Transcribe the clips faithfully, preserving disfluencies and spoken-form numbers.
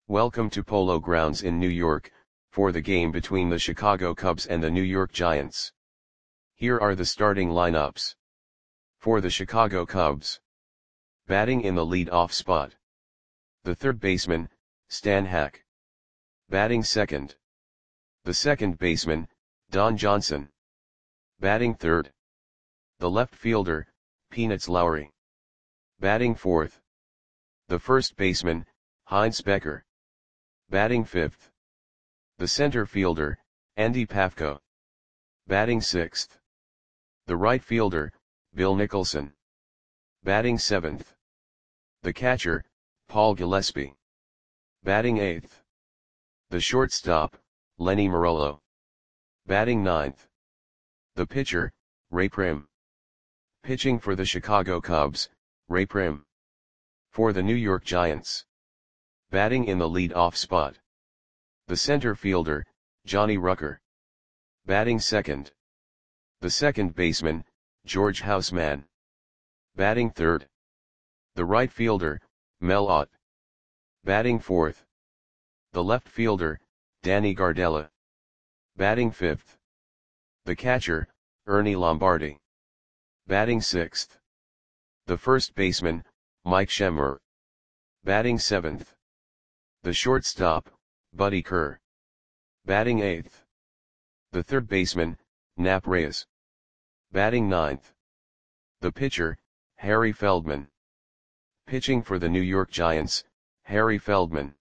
Welcome to Polo Grounds in New York, for the game between the Chicago Cubs and the New York Giants. Here are the starting lineups. For the Chicago Cubs. Batting in the lead-off spot. The third baseman, Stan Hack. Batting second. The second baseman, Don Johnson. Batting third. The left fielder, Peanuts Lowry. Batting fourth. The first baseman, Heinz Becker. Batting fifth. The center fielder, Andy Pafko. Batting sixth. The right fielder, Bill Nicholson. Batting seventh. The catcher, Paul Gillespie. Batting eighth. The shortstop, Lenny Morello. Batting ninth. The pitcher, Ray Prim. Pitching for the Chicago Cubs, Ray Prim. For the New York Giants. Batting in the lead-off spot. The center fielder, Johnny Rucker. Batting second. The second baseman, George Houseman. Batting third. The right fielder, Mel Ott. Batting fourth. The left fielder, Danny Gardella. Batting fifth. The catcher, Ernie Lombardi. Batting sixth. The first baseman, Mike Schemmer. Batting seventh. The shortstop, Buddy Kerr. Batting eighth. The third baseman, Nap Reyes. Batting ninth. The pitcher, Harry Feldman. Pitching for the New York Giants, Harry Feldman.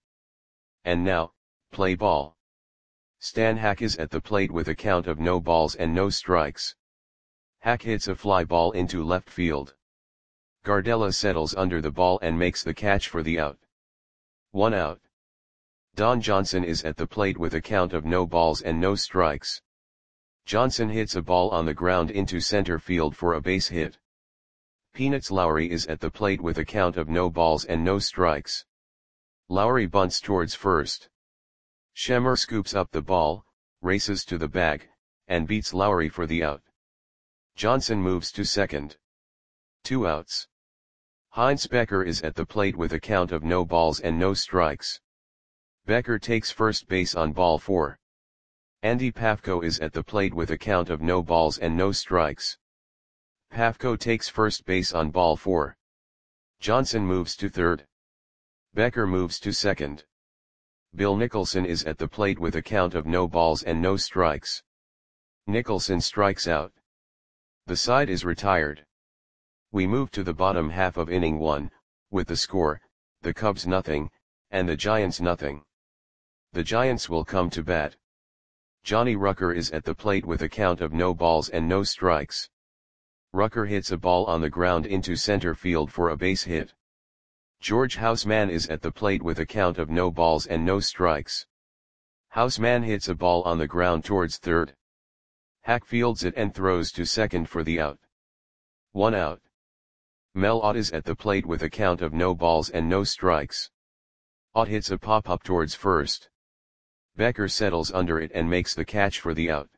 And now, play ball. Stan Hack is at the plate with a count of no balls and no strikes. Hack hits a fly ball into left field. Gardella settles under the ball and makes the catch for the out. One out. Don Johnson is at the plate with a count of no balls and no strikes. Johnson hits a ball on the ground into center field for a base hit. Peanuts Lowry is at the plate with a count of no balls and no strikes. Lowry bunts towards first. Schemmer scoops up the ball, races to the bag, and beats Lowry for the out. Johnson moves to second. Two outs. Heinz Becker is at the plate with a count of no balls and no strikes. Becker takes first base on ball four. Andy Pafko is at the plate with a count of no balls and no strikes. Pafko takes first base on ball four. Johnson moves to third. Becker moves to second. Bill Nicholson is at the plate with a count of no balls and no strikes. Nicholson strikes out. The side is retired. We move to the bottom half of inning one, with the score, the Cubs nothing, and the Giants nothing. The Giants will come to bat. Johnny Rucker is at the plate with a count of no balls and no strikes. Rucker hits a ball on the ground into center field for a base hit. George Houseman is at the plate with a count of no balls and no strikes. Houseman hits a ball on the ground towards third. Hack fields it and throws to second for the out. One out. Mel Ott is at the plate with a count of no balls and no strikes. Ott hits a pop-up towards first. Becker settles under it and makes the catch for the out.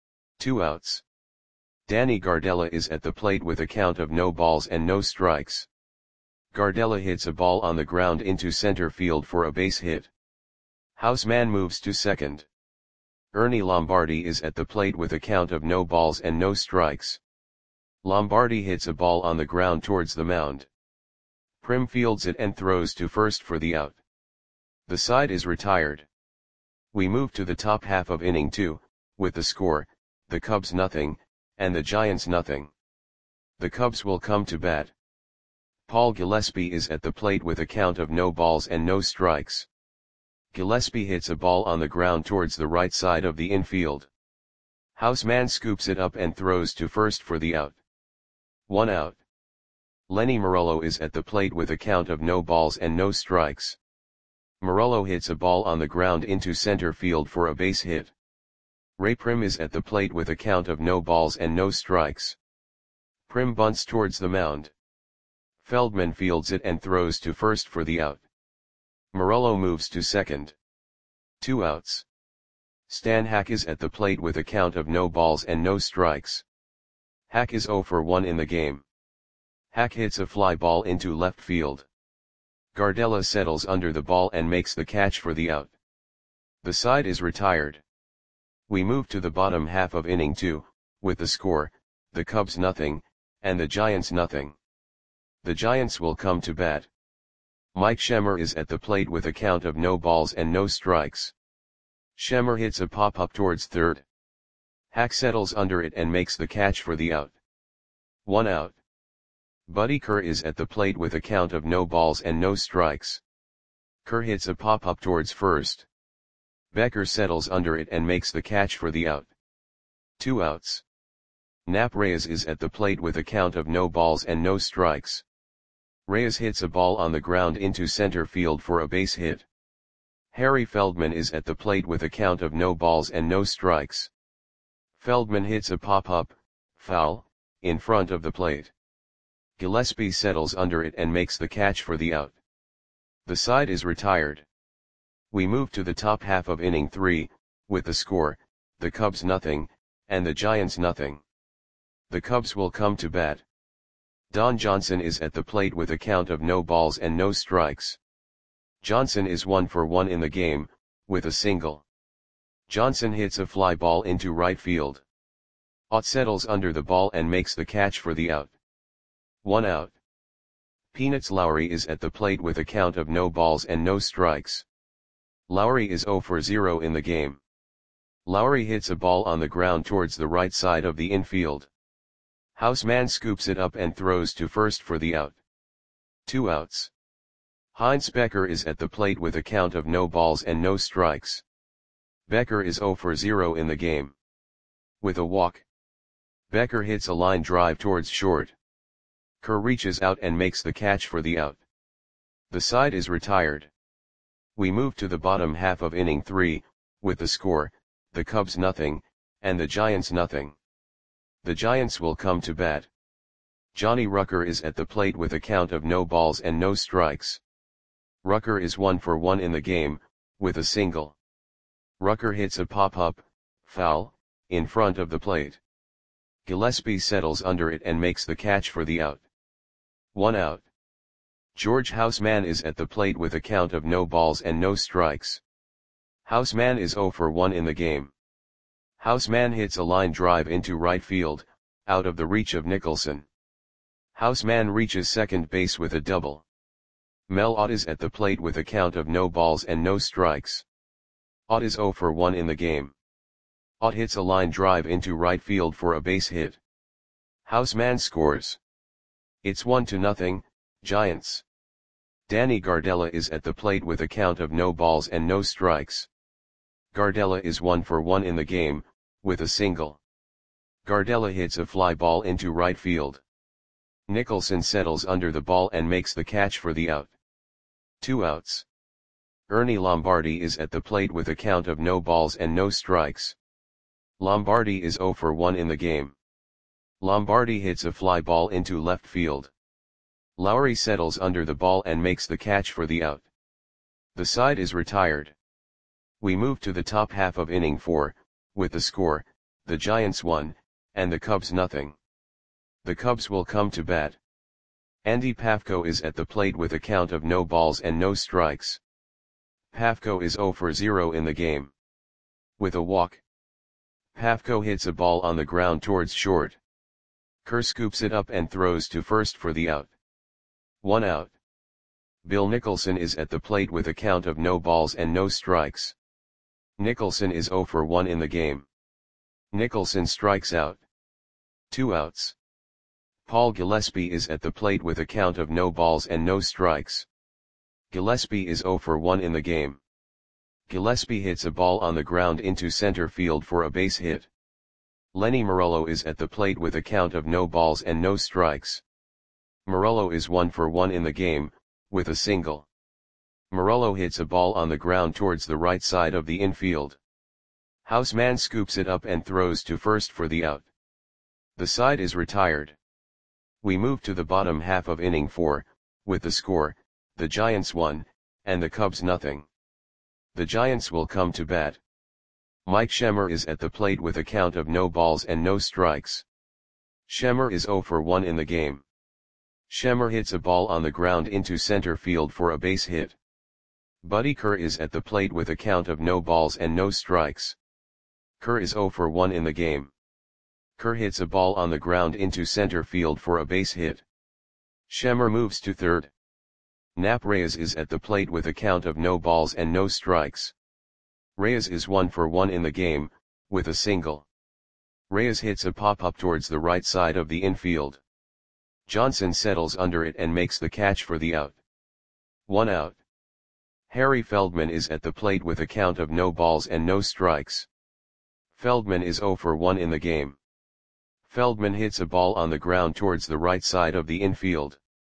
Two outs. Danny Gardella is at the plate with a count of no balls and no strikes. Gardella hits a ball on the ground into center field for a base hit. Houseman moves to second. Ernie Lombardi is at the plate with a count of no balls and no strikes. Lombardi hits a ball on the ground towards the mound. Prim fields it and throws to first for the out. The side is retired. We move to the top half of inning two, with the score, the Cubs nothing, and the Giants nothing. The Cubs will come to bat. Paul Gillespie is at the plate with a count of no balls and no strikes. Gillespie hits a ball on the ground towards the right side of the infield. Houseman scoops it up and throws to first for the out. One out. Lenny Morello is at the plate with a count of no balls and no strikes. Morello hits a ball on the ground into center field for a base hit. Ray Prim is at the plate with a count of no balls and no strikes. Prim bunts towards the mound. Feldman fields it and throws to first for the out. Morello moves to second. Two outs. Stan Hack is at the plate with a count of no balls and no strikes. Hack is zero for one in the game. Hack hits a fly ball into left field. Gardella settles under the ball and makes the catch for the out. The side is retired. We move to the bottom half of inning two, with the score, the Cubs nothing, and the Giants nothing. The Giants will come to bat. Mike Schemmer is at the plate with a count of no balls and no strikes. Schemmer hits a pop-up towards third. Hack settles under it and makes the catch for the out. One out. Buddy Kerr is at the plate with a count of no balls and no strikes. Kerr hits a pop-up towards first. Becker settles under it and makes the catch for the out. Two outs. Nap Reyes is at the plate with a count of no balls and no strikes. Reyes hits a ball on the ground into center field for a base hit. Harry Feldman is at the plate with a count of no balls and no strikes. Feldman hits a pop-up, foul, in front of the plate. Gillespie settles under it and makes the catch for the out. The side is retired. We move to the top half of inning three, with the score, the Cubs nothing, and the Giants nothing. The Cubs will come to bat. Don Johnson is at the plate with a count of no balls and no strikes. Johnson is one for one in the game, with a single. Johnson hits a fly ball into right field. Ott settles under the ball and makes the catch for the out. One out. Peanuts Lowry is at the plate with a count of no balls and no strikes. Lowry is zero for zero in the game. Lowry hits a ball on the ground towards the right side of the infield. Houseman scoops it up and throws to first for the out. Two outs. Heinz Becker is at the plate with a count of no balls and no strikes. Becker is zero for zero in the game. With a walk. Becker hits a line drive towards short. Kerr reaches out and makes the catch for the out. The side is retired. We move to the bottom half of inning three, with the score, the Cubs nothing, and the Giants nothing. The Giants will come to bat. Johnny Rucker is at the plate with a count of no balls and no strikes. Rucker is one for one in the game, with a single. Rucker hits a pop-up, foul, in front of the plate. Gillespie settles under it and makes the catch for the out. One out. George Houseman is at the plate with a count of no balls and no strikes. Houseman is zero for one in the game. Houseman hits a line drive into right field, out of the reach of Nicholson. Houseman reaches second base with a double. Mel Ott is at the plate with a count of no balls and no strikes. Ott is zero for one in the game. Ott hits a line drive into right field for a base hit. Houseman scores. It's one to nothing, Giants. Danny Gardella is at the plate with a count of no balls and no strikes. Gardella is one for one in the game, with a single. Gardella hits a fly ball into right field. Nicholson settles under the ball and makes the catch for the out. Two outs. Ernie Lombardi is at the plate with a count of no balls and no strikes. Lombardi is zero for one in the game. Lombardi hits a fly ball into left field. Lowry settles under the ball and makes the catch for the out. The side is retired. We move to the top half of inning four, with the score, the Giants one, and the Cubs nothing. The Cubs will come to bat. Andy Pafko is at the plate with a count of no balls and no strikes. Pafko is zero for zero in the game. With a walk. Pafko hits a ball on the ground towards short. Kerr scoops it up and throws to first for the out. One out. Bill Nicholson is at the plate with a count of no balls and no strikes. Nicholson is zero for one in the game. Nicholson strikes out. Two outs. Paul Gillespie is at the plate with a count of no balls and no strikes. Gillespie is zero for one in the game. Gillespie hits a ball on the ground into center field for a base hit. Lenny Morello is at the plate with a count of no balls and no strikes. Morello is one for one in the game, with a single. Morello hits a ball on the ground towards the right side of the infield. Houseman scoops it up and throws to first for the out. The side is retired. We move to the bottom half of inning four, with the score, the Giants one, and the Cubs nothing. The Giants will come to bat. Mike Schemmer is at the plate with a count of no balls and no strikes. Schemmer is zero for one in the game. Schemmer hits a ball on the ground into center field for a base hit. Buddy Kerr is at the plate with a count of no balls and no strikes. Kerr is zero for one in the game. Kerr hits a ball on the ground into center field for a base hit. Schemmer moves to third. Nap Reyes is at the plate with a count of no balls and no strikes. Reyes is one for one in the game, with a single. Reyes hits a pop-up towards the right side of the infield. Johnson settles under it and makes the catch for the out. One out. Harry Feldman is at the plate with a count of no balls and no strikes. Feldman is zero for one in the game. Feldman hits a ball on the ground towards the right side of the infield.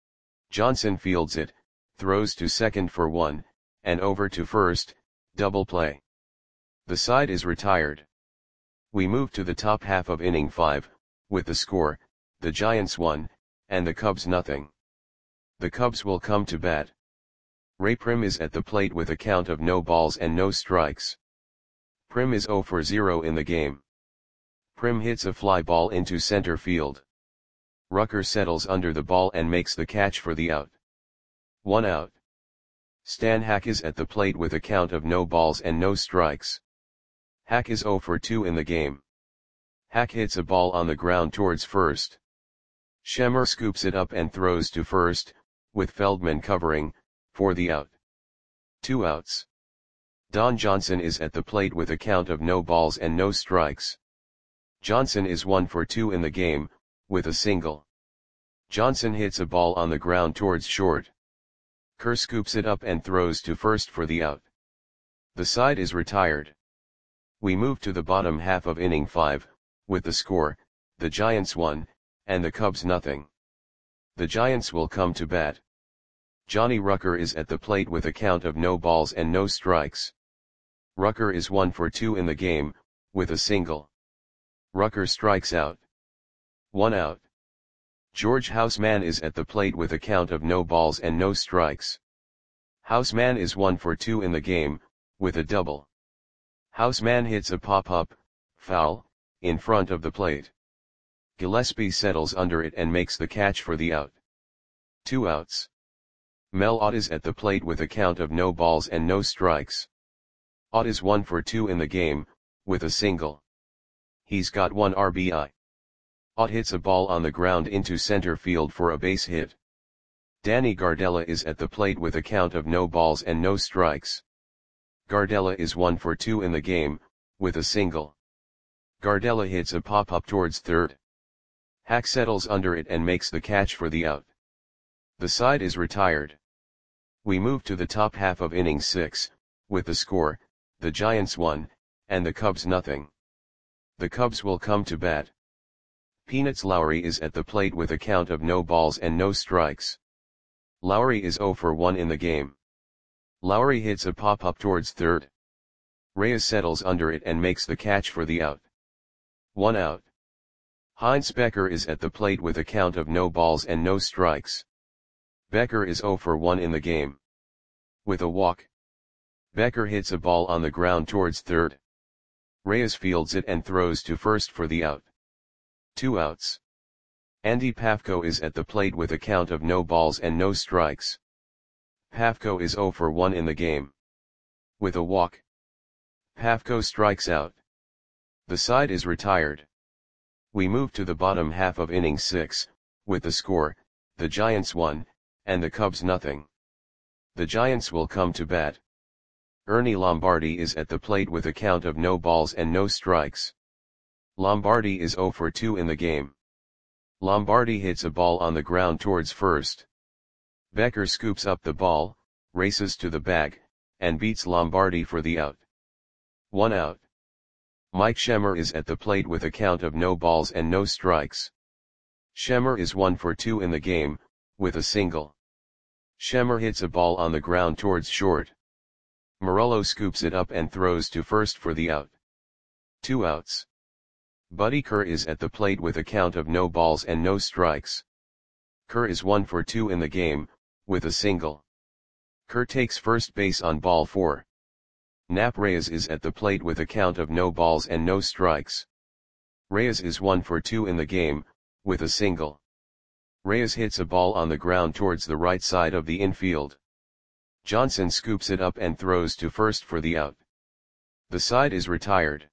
Johnson fields it, throws to second for one, and over to first, double play. The side is retired. We move to the top half of inning five, with the score, the Giants one, and the Cubs nothing. The Cubs will come to bat. Ray Prim is at the plate with a count of no balls and no strikes. Prim is zero for zero in the game. Prim hits a fly ball into center field. Rucker settles under the ball and makes the catch for the out. One out. Stan Hack is at the plate with a count of no balls and no strikes. Hack is zero for two in the game. Hack hits a ball on the ground towards first. Schemmer scoops it up and throws to first, with Feldman covering, for the out. Two outs. Don Johnson is at the plate with a count of no balls and no strikes. Johnson is one for two in the game, with a single. Johnson hits a ball on the ground towards short. Kerr scoops it up and throws to first for the out. The side is retired. We move to the bottom half of inning five, with the score, the Giants one, and the Cubs nothing. The Giants will come to bat. Johnny Rucker is at the plate with a count of no balls and no strikes. Rucker is one for two in the game, with a single. Rucker strikes out. One out. George Houseman is at the plate with a count of no balls and no strikes. Houseman is one for two in the game, with a double. Houseman hits a pop-up, foul, in front of the plate. Gillespie settles under it and makes the catch for the out. Two outs. Mel Ott is at the plate with a count of no balls and no strikes. Ott is one for two in the game, with a single. He's got one R B I. Ott hits a ball on the ground into center field for a base hit. Danny Gardella is at the plate with a count of no balls and no strikes. Gardella is one for two in the game, with a single. Gardella hits a pop-up towards third. Hack settles under it and makes the catch for the out. The side is retired. We move to the top half of inning six, with the score, the Giants one, and the Cubs nothing. The Cubs will come to bat. Peanuts Lowry is at the plate with a count of no balls and no strikes. Lowry is zero for one in the game. Lowry hits a pop-up towards third. Reyes settles under it and makes the catch for the out. One out. Heinz Becker is at the plate with a count of no balls and no strikes. Becker is zero for one in the game. With a walk. Becker hits a ball on the ground towards third. Reyes fields it and throws to first for the out. Two outs. Andy Pafko is at the plate with a count of no balls and no strikes. Pafko is zero for one in the game. With a walk. Pafko strikes out. The side is retired. We move to the bottom half of inning six, with the score, the Giants one, and the Cubs nothing. The Giants will come to bat. Ernie Lombardi is at the plate with a count of no balls and no strikes. Lombardi is zero for two in the game. Lombardi hits a ball on the ground towards first. Becker scoops up the ball, races to the bag, and beats Lombardi for the out. One out. Mike Schemmer is at the plate with a count of no balls and no strikes. Schemmer is one for two in the game, with a single. Schemmer hits a ball on the ground towards short. Morello scoops it up and throws to first for the out. Two outs. Buddy Kerr is at the plate with a count of no balls and no strikes. Kerr is one for two in the game, with a single. Kerr takes first base on ball four. Nap Reyes is at the plate with a count of no balls and no strikes. Reyes is one for two in the game, with a single. Reyes hits a ball on the ground towards the right side of the infield. Johnson scoops it up and throws to first for the out. The side is retired.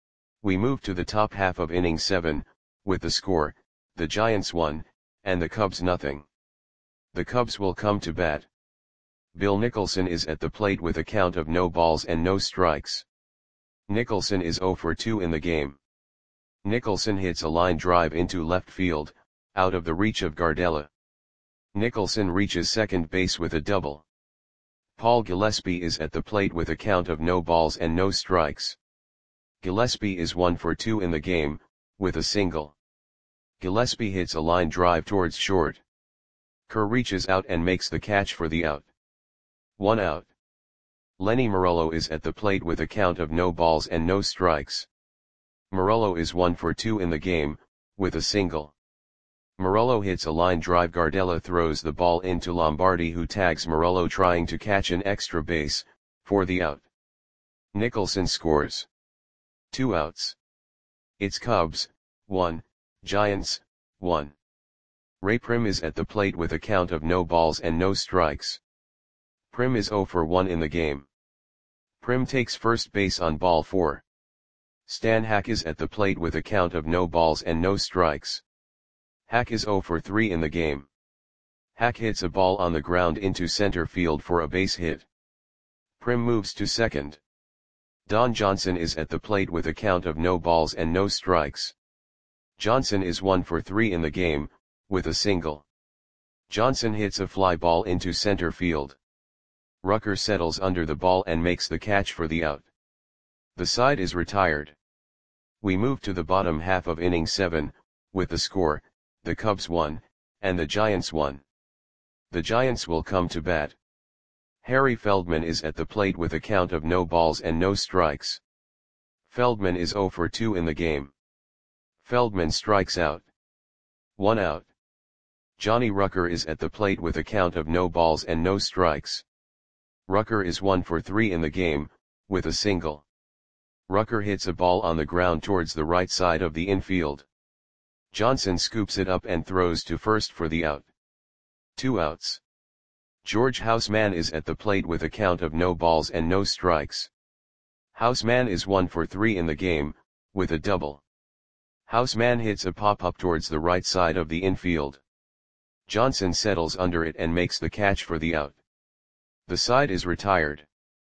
We move to the top half of inning seven, with the score, the Giants one, and the Cubs nothing. The Cubs will come to bat. Bill Nicholson is at the plate with a count of no balls and no strikes. Nicholson is oh for two in the game. Nicholson hits a line drive into left field, out of the reach of Gardella. Nicholson reaches second base with a double. Paul Gillespie is at the plate with a count of no balls and no strikes. Gillespie is one for two in the game, with a single. Gillespie hits a line drive towards short. Kerr reaches out and makes the catch for the out. One out. Lenny Morello is at the plate with a count of no balls and no strikes. Morello is one for two in the game, with a single. Morello hits a line drive. Gardella throws the ball into Lombardi, who tags Morello trying to catch an extra base, for the out. Nicholson scores. Two outs. It's Cubs, one, Giants, one. Ray Prim is at the plate with a count of no balls and no strikes. Prim is oh for one in the game. Prim takes first base on ball four. Stan Hack is at the plate with a count of no balls and no strikes. Hack is oh for three in the game. Hack hits a ball on the ground into center field for a base hit. Prim moves to second. Don Johnson is at the plate with a count of no balls and no strikes. Johnson is one for three in the game, with a single. Johnson hits a fly ball into center field. Rucker settles under the ball and makes the catch for the out. The side is retired. We move to the bottom half of inning seven, with the score, the Cubs one, and the Giants one. The Giants will come to bat. Harry Feldman is at the plate with a count of no balls and no strikes. Feldman is oh for two in the game. Feldman strikes out. One out. Johnny Rucker is at the plate with a count of no balls and no strikes. Rucker is one for three in the game, with a single. Rucker hits a ball on the ground towards the right side of the infield. Johnson scoops it up and throws to first for the out. Two outs. George Houseman is at the plate with a count of no balls and no strikes. Houseman is one for three in the game, with a double. Houseman hits a pop-up towards the right side of the infield. Johnson settles under it and makes the catch for the out. The side is retired.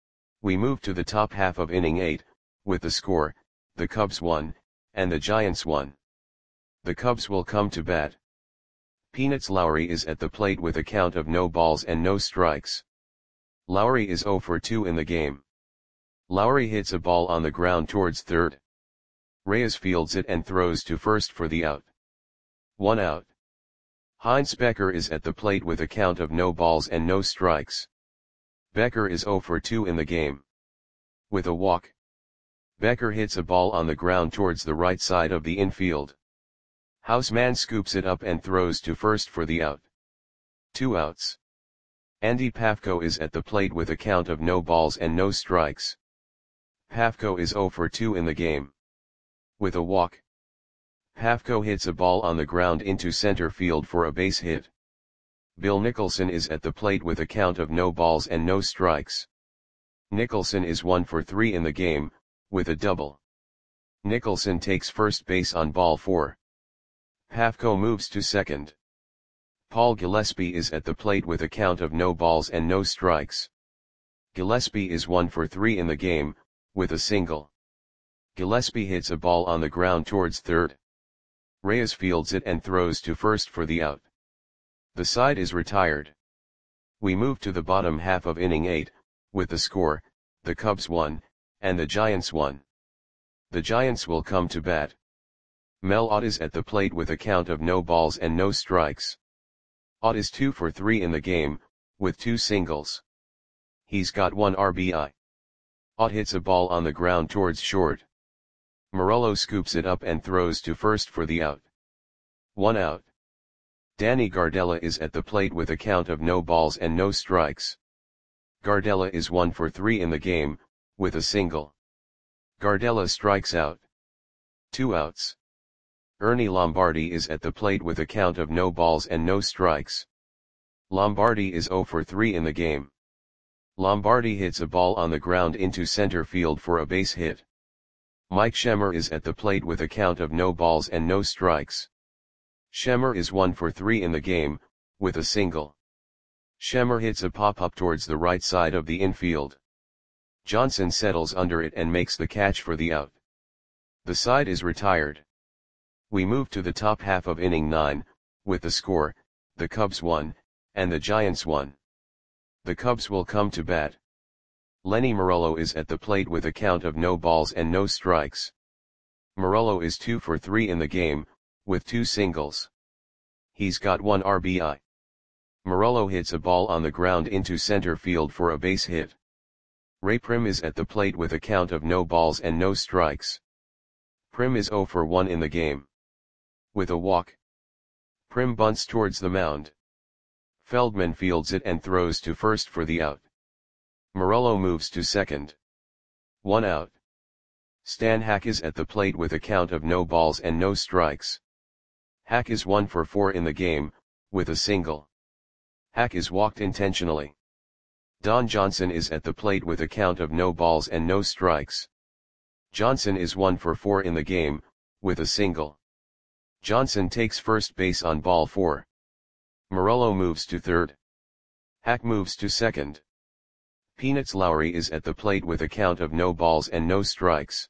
We move to the top half of inning eight, with the score, the Cubs one, and the Giants one. The Cubs will come to bat. Peanuts Lowry is at the plate with a count of no balls and no strikes. Lowry is oh for two in the game. Lowry hits a ball on the ground towards third. Reyes fields it and throws to first for the out. One out. Heinz Becker is at the plate with a count of no balls and no strikes. Becker is oh for two in the game. With a walk. Becker hits a ball on the ground towards the right side of the infield. Houseman scoops it up and throws to first for the out. Two outs. Andy Pafko is at the plate with a count of no balls and no strikes. Pafko is oh for two in the game. With a walk. Pafko hits a ball on the ground into center field for a base hit. Bill Nicholson is at the plate with a count of no balls and no strikes. Nicholson is one for three in the game, with a double. Nicholson takes first base on ball four. Pafko moves to second. Paul Gillespie is at the plate with a count of no balls and no strikes. Gillespie is one for three in the game, with a single. Gillespie hits a ball on the ground towards third. Reyes fields it and throws to first for the out. The side is retired. We move to the bottom half of inning eight, with the score, the Cubs one, and the Giants one. The Giants will come to bat. Mel Ott is at the plate with a count of no balls and no strikes. Ott is two for three in the game, with two singles. He's got one R B I. Ott hits a ball on the ground towards short. Morello scoops it up and throws to first for the out. One out. Danny Gardella is at the plate with a count of no balls and no strikes. Gardella is one for three in the game, with a single. Gardella strikes out. Two outs. Ernie Lombardi is at the plate with a count of no balls and no strikes. Lombardi is zero for three in the game. Lombardi hits a ball on the ground into center field for a base hit. Mike Schemmer is at the plate with a count of no balls and no strikes. Schemmer is one for three in the game, with a single. Schemmer hits a pop-up towards the right side of the infield. Johnson settles under it and makes the catch for the out. The side is retired. We move to the top half of inning nine, with the score, the Cubs won, and the Giants won. The Cubs will come to bat. Lenny Morello is at the plate with a count of no balls and no strikes. Morello is two for three in the game, with two singles. He's got one R B I. Morello hits a ball on the ground into center field for a base hit. Ray Prim is at the plate with a count of no balls and no strikes. Prim is zero for one in the game. With a walk. Prim bunts towards the mound. Feldman fields it and throws to first for the out. Morello moves to second. One out. Stan Hack is at the plate with a count of no balls and no strikes. Hack is one for four in the game, with a single. Hack is walked intentionally. Don Johnson is at the plate with a count of no balls and no strikes. Johnson is one for four in the game, with a single. Johnson takes first base on ball four. Morello moves to third. Hack moves to second. Peanuts Lowry is at the plate with a count of no balls and no strikes.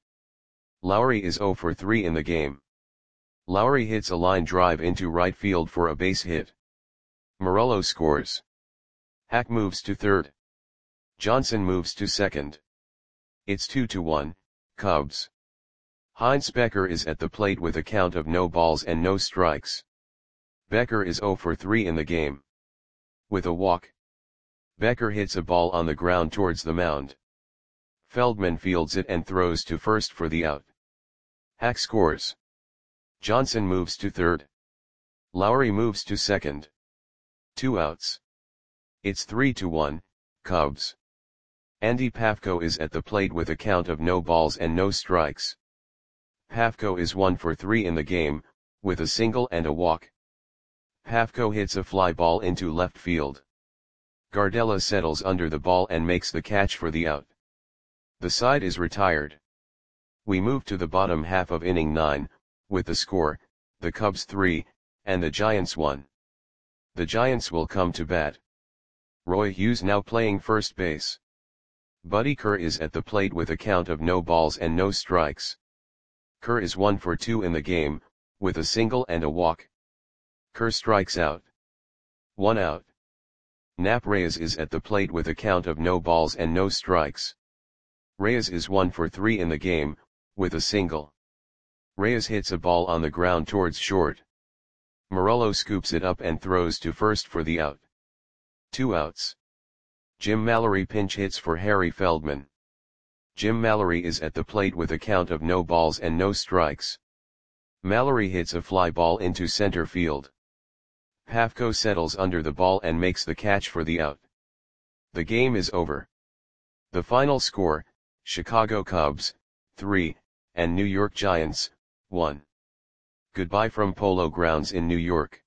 Lowry is zero for three in the game. Lowry hits a line drive into right field for a base hit. Morello scores. Hack moves to third. Johnson moves to second. It's two to one, Cubs. Heinz Becker is at the plate with a count of no balls and no strikes. Becker is zero for three in the game. With a walk. Becker hits a ball on the ground towards the mound. Feldman fields it and throws to first for the out. Hack scores. Johnson moves to third. Lowry moves to second. Two outs. It's three to one, Cubs. Andy Pafko is at the plate with a count of no balls and no strikes. Pafko is one for three in the game, with a single and a walk. Pafko hits a fly ball into left field. Gardella settles under the ball and makes the catch for the out. The side is retired. We move to the bottom half of inning nine, with the score, the Cubs three, and the Giants one. The Giants will come to bat. Roy Hughes now playing first base. Buddy Kerr is at the plate with a count of no balls and no strikes. Kerr is one for two in the game, with a single and a walk. Kerr strikes out. One out. Nap Reyes is at the plate with a count of no balls and no strikes. Reyes is one for three in the game, with a single. Reyes hits a ball on the ground towards short. Morello scoops it up and throws to first for the out. Two outs. Jim Mallory pinch hits for Harry Feldman. Jim Mallory is at the plate with a count of no balls and no strikes. Mallory hits a fly ball into center field. Pafko settles under the ball and makes the catch for the out. The game is over. The final score, Chicago Cubs, three, and New York Giants, one. Goodbye from Polo Grounds in New York.